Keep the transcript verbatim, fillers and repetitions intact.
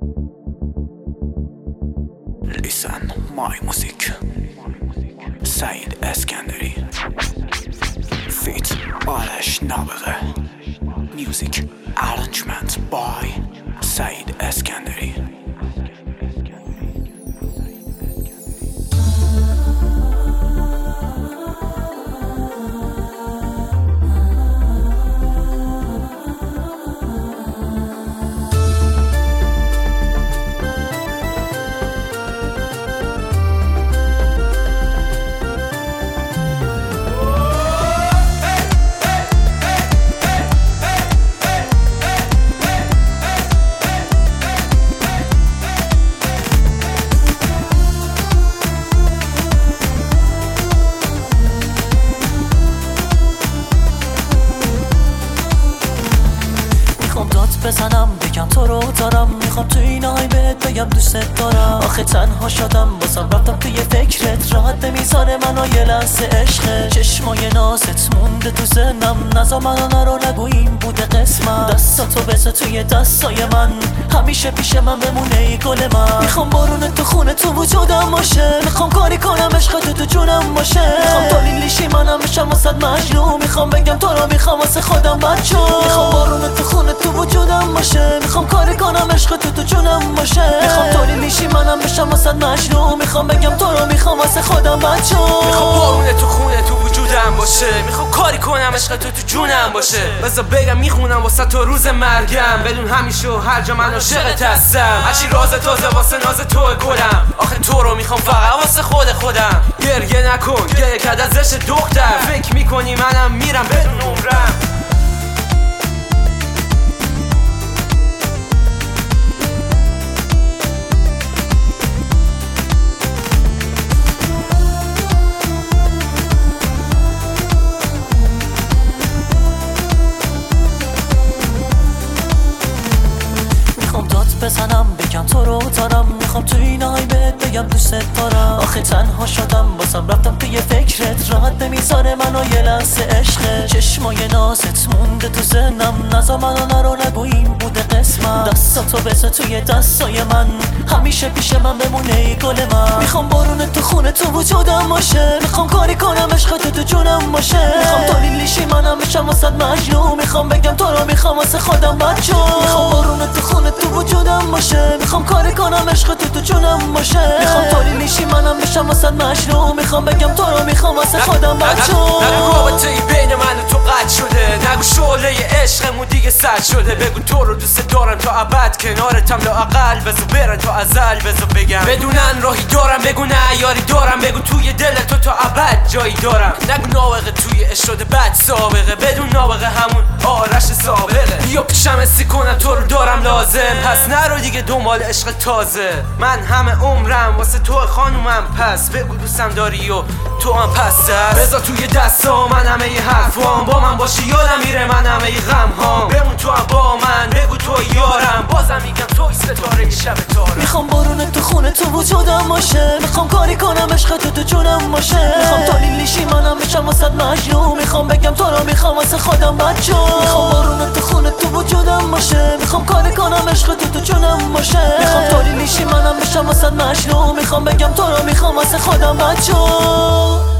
Listen my music. سعید اسکندری فیت آرش نابغه. Music arrangement by سعید اسکندری. بزنم بگم تو رو دارم، میخوام تو این آی بهت بگم دوست دارم. آخه تنها شدم بازم رفتم توی فکرت، راحت نمیذاره منو یه لحظه عشقه. چشمای نازت مونده تو ذهنم، نزا منو نرو نگو این بوده قسمم. دستاتو بذار توی دستای من، همیشه پیش من بمونه ای گل من. میخوام بارون تو خونه تو وجودم باشه، میخوام کاری کنم عشق تو تو جونم باشه. میخوام تو لیلیشی منم بشم واسد مجنون، میخوام بگم تو رو میخوام واسه خودم بچه. میخوام بارون تو خونه تو وجودم باشه، میخوام کاری کنم عشق تو تو جونم باشه. میخوام تو لیلیشی منم بشم واسد مجنون، میخوام بگم تو رو میخوام واسه خودم بچه. میخوام بارون تو خونه تو وجودم باشه، میخوام کاری کنم عشق تو تو جونم باشه. بذار بگم میخونم واسه تو روز مرگم، بدون همیشه و هر جا من عاشقت هستم. هرچی راز تازه واسه ناز تو گلم، آخه تو رو میخوام فقط واسه خود خودم. گریه نکن گریه کرد از زشت دختر، فکر میکنی منم میرم بدون عمرم. بزنم بگم تو رو دارم، میخوام تو این آی بهت بگم دوست دارم. آخه تنها شدم بازم رفتم توی فکرت، راحت نمیذاره منو یه لحظه عشقه. چشمای نازت مونده تو ذهنم، نزا منو نرو نگو این بوده قسمم. دستاتو بذار توی دستای من، همیشه پیش من بمونه ای گل من. میخوام بارون تو خونه تو وجودم باشه، میخوام کاری کنم عشق تو تو جونم باشه. میخوام تو لیلیشی منم بشم واسد مجنون، میخوام بگم تو رو میخوام واسه خودم بچه. میخوام بارون تو خونه تو وجودم باشه، میخوام کاری کنم عشق تو تو جونم باشه. میخوام تو لیلیشی منم بشم واسد مجنون، میخوام بگم تو رو میخوام واسه خودم بچه. نگو رابطه ای بین من و تو قطع شده، نگو شعله عشقمون دیگه سد شده. بگو تو رو دوست دارم تا ابد، کنارتم لااقل بذار برن تا ازل. بذار بگم بدونن راهی دارم، بگو نه یاری دارم، بگو توی دل تو تا ابد جایی دارم. نگو نابغه توی عشق شده بد سابقه، بدون نابغه همون آرش سابقه. بیا پیشم حسی کنم تو رو دارم لازم، پس نرو دیگه دنبال عشق تازه. من همه عمرم واسه تو خانومم، پس بگو دوستم داری و تو هم پس دست. بذار توی دستا من همه ی حرفام، با من باشی یادم میره من همه ی غم هام. بمون تو هم با من بگو تو یارم، بازم میگم توی ستاره شب تارم. میخوام بارون تو خونه تو وجودم باشه، میخوام کاری کنم عشق تو تو جونم باشه. میخوام تو لیلیشی منم بشم واسد مجنون، میخوام بگم تو رو میخوام واسه خودم بچه. میخوام بارون تو خونه تو وجودم باشه، میخوام کاری کنم عشق تو تو جونم باشه. میخوام تو لیلیشی منم بشم واسد مجنون، میخوام بگم تو رو میخوام واسه خودم بچه.